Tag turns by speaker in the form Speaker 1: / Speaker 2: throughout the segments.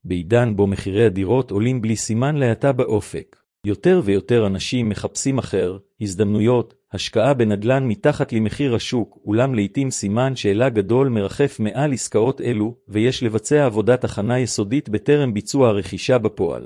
Speaker 1: בעידן בו מחירי הדירות עולים בלי סימן להאטה באופק. יותר ויותר אנשים מחפשים הזדמנויות, השקעה בנדל"ן מתחת למחיר השוק, אולם לעתים סימן שאלה גדול מרחף מעל עסקאות אלו, ויש לבצע עבודת הכנה יסודית בטרם ביצוע הרכישה בפועל.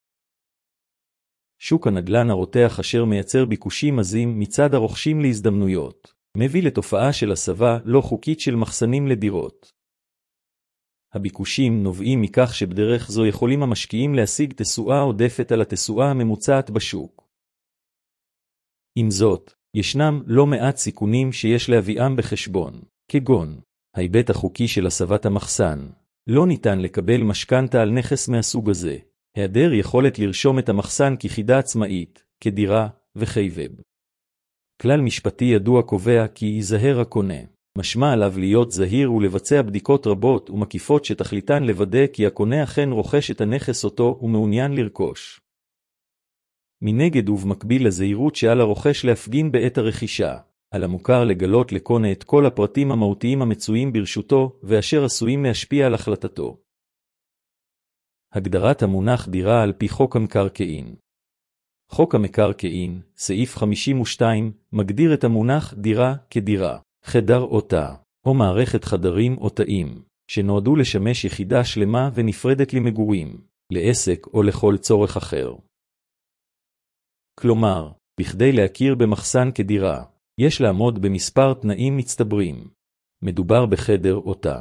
Speaker 1: שוק הנדל"ן הרותח אשר מייצר ביקושים עזים מצד הרוכשים להזדמנויות, מביא לתופעה של הסבה לא חוקית של מחסנים לדירות. הביקושים נובעים מכך שבדרך זו יכולים המשקיעים להשיג תשואה עודפת על התשואה הממוצעת בשוק. עם זאת, ישנם לא מעט סיכונים שיש להביאם בחשבון, כגון ההיבט החוקי של הסבת המחסן. לא ניתן לקבל משכנתה על נכס מהסוג הזה. היעדר יכולת לרשום את המחסן כיחידה עצמאית, כדירה וכיבב. כלל משפטי ידוע קובע כי ייזהר הקונה. משמע עליו להיות זהיר ולבצע בדיקות רבות ומקיפות שתכליתן לוודא כי הקונה אכן רוכש את הנכס אותו ומעוניין לרכוש. מנגד ובמקביל לזהירות שעל הרוכש להפגין בעת הרכישה, על המוכר לגלות לקונה את כל הפרטים המהותיים המצויים ברשותו ואשר עשויים להשפיע על החלטתו. הגדרת המונח דירה על פי חוק המקרקעין. חוק המקרקעין, סעיף 52, מגדיר את המונח דירה כדירה, חדר או תא, או מערכת חדרים או תאים, שנועדו לשמש יחידה שלמה ונפרדת למגורים, לעסק או לכל צורך אחר. כלומר, בכדי להכיר במחסן כדירה, יש לעמוד במספר תנאים מצטברים. מדובר בחדר או תא.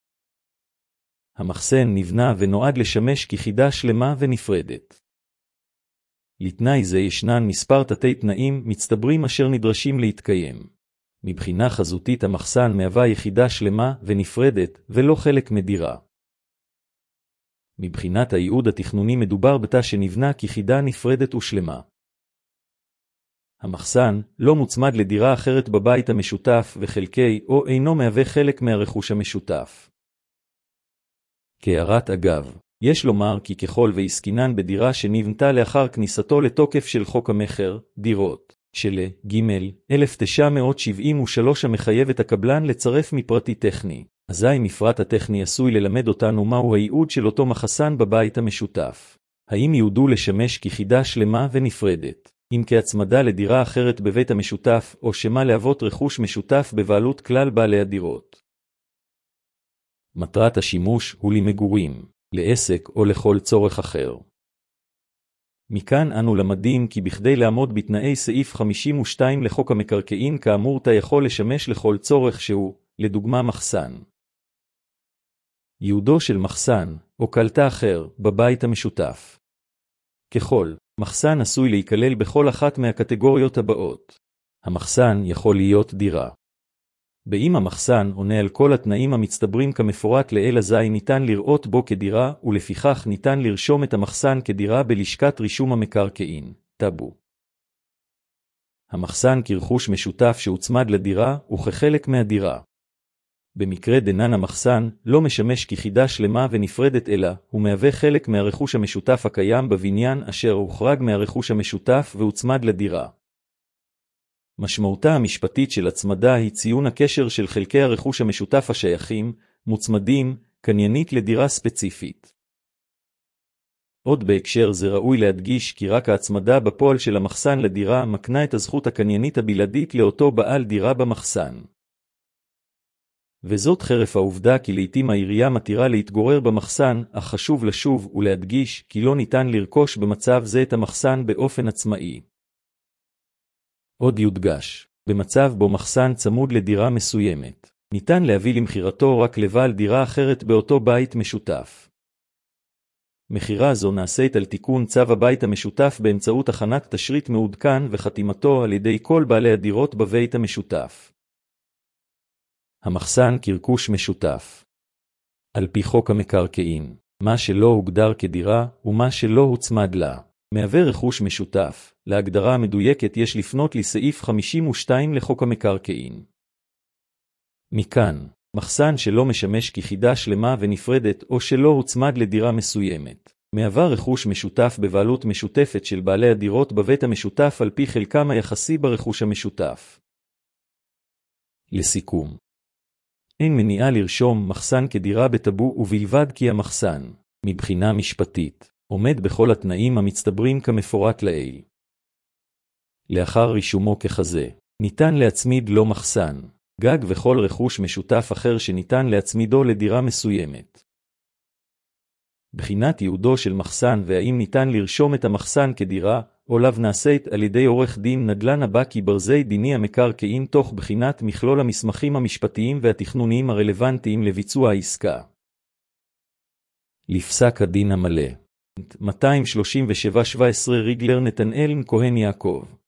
Speaker 1: המחסן נבנה ונועד לשמש כיחידה שלמה ונפרדת. לתנאי זה ישנן מספר תתי תנאים מצטברים אשר נדרשים להתקיים. מבחינה חזותית המחסן מהווה יחידה שלמה ונפרדת ולא חלק מדירה. מבחינת הייעוד התכנוני מדובר בתא שנבנה כיחידה נפרדת ושלמה. המחסן לא מוצמד לדירה אחרת בבית המשותף וחלקי או אינו מהווה חלק מהרכוש המשותף. כהערת אגב, יש לומר כי ככל ועסקינן בדירה שנבנתה לאחר כניסתו לתוקף של חוק המכר, דירות, של ג' 1973 המחייב את הקבלן לצרף מפרטי טכני. אזי מפרט הטכני עשוי ללמד אותנו מהו הייעוד של אותו מחסן בבית המשותף. האם ייעודו לשמש כיחידה שלמה ונפרדת, אם כהצמדה לדירה אחרת בבית המשותף, או שמה להוות רכוש משותף בבעלות כלל בעלי הדירות. מטרת השימוש הוא למגורים, לעסק או לכל צורך אחר. מכאן אנו למדים כי בכדי לעמוד בתנאי סעיף 52 לחוק המקרקעין כאמור תא יכול לשמש לכל צורך שהוא, לדוגמה מחסן. ייעודו של מחסן, או קלטה אחר, בבית המשותף. ככל, מחסן עשוי להיכלל בכל אחת מהקטגוריות הבאות. המחסן יכול להיות דירה. באם המחסן עונה על כל התנאים המצטברים כמפורט לעיל אזי ניתן לראות בו כדירה, ולפיכך ניתן לרשום את המחסן כדירה בלשכת רישום המקרקעין, טאבו. המחסן כרכוש משותף שהוצמד לדירה וכחלק מהדירה. במקרה דנן המחסן לא משמש כיחידה שלמה ונפרדת אלא, הוא מהווה חלק מהרכוש המשותף הקיים בבניין אשר הוחרג מהרכוש המשותף והוצמד לדירה. משמעותה המשפטית של הצמדה היא ציון הקשר של חלקי הרכוש המשותף השייכים, מוצמדים, קניינית לדירה ספציפית. עוד בהקשר זה ראוי להדגיש כי רק ההצמדה בפועל של המחסן לדירה מקנה את הזכות הקניינית הבלעדית לאותו בעל דירה במחסן. וזאת חרף העובדה כי לעתים העירייה מתירה להתגורר במחסן, אך חשוב לשוב ולהדגיש כי לא ניתן לרכוש במצב זה את המחסן באופן עצמאי. עוד יודגש, במצב בו מחסן צמוד לדירה מסוימת, ניתן להביא למחירתו רק לבעל דירה אחרת באותו בית משותף. מחירה זו נעשית על תיקון צו הבית המשותף באמצעות הכנת תשריט מעודכן וחתימתו על ידי כל בעלי הדירות בבית המשותף. המחסן כרכוש משותף. על פי חוק המקרקעין, מה שלא הוגדר כדירה ומה שלא הוצמד לה, מהווה רכוש משותף. להגדרה המדויקת יש לפנות לסעיף 52 לחוק המקרקעין. מכאן, מחסן שלא משמש כיחידה שלמה ונפרדת או שלא הוצמד לדירה מסוימת, מהווה רכוש משותף בבעלות משותפת של בעלי הדירות בבית המשותף על פי חלקם היחסי ברכוש המשותף. לסיכום, אין מניעה לרשום מחסן כדירה בטאבו ובלבד כי המחסן מבחינה משפטית, עומד בכל התנאים המצטברים כמפורט לעיל. לאחר רישומו ככזה, ניתן להצמיד לו מחסן, גג וכל רכוש משותף אחר שניתן להצמידו לדירה מסוימת. בחינת ייעודו של מחסן והאם ניתן לרשום את המחסן כדירה, עליו נעשית על ידי עורך דין נדל"ן הבקי ברזי דיני המקרקעין תוך בחינת מכלול המסמכים המשפטיים והתכנוניים הרלוונטיים לביצוע העסקה. לפסק הדין המלא 237-17 ריגלר נתנאל כהן יעקב